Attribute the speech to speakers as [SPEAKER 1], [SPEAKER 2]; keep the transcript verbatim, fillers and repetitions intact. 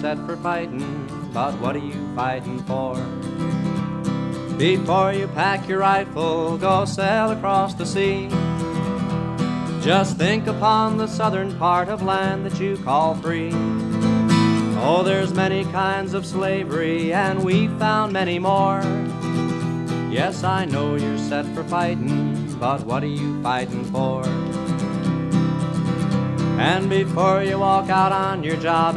[SPEAKER 1] set for fighting, but what are you fighting for? Before you pack your rifle, go sail across the sea. Just think upon the southern part of land that you call free. Oh, there's many kinds of slavery, and we've found many more. Yes, I know you're set for fighting, but what are you fighting for? And before you walk out on your job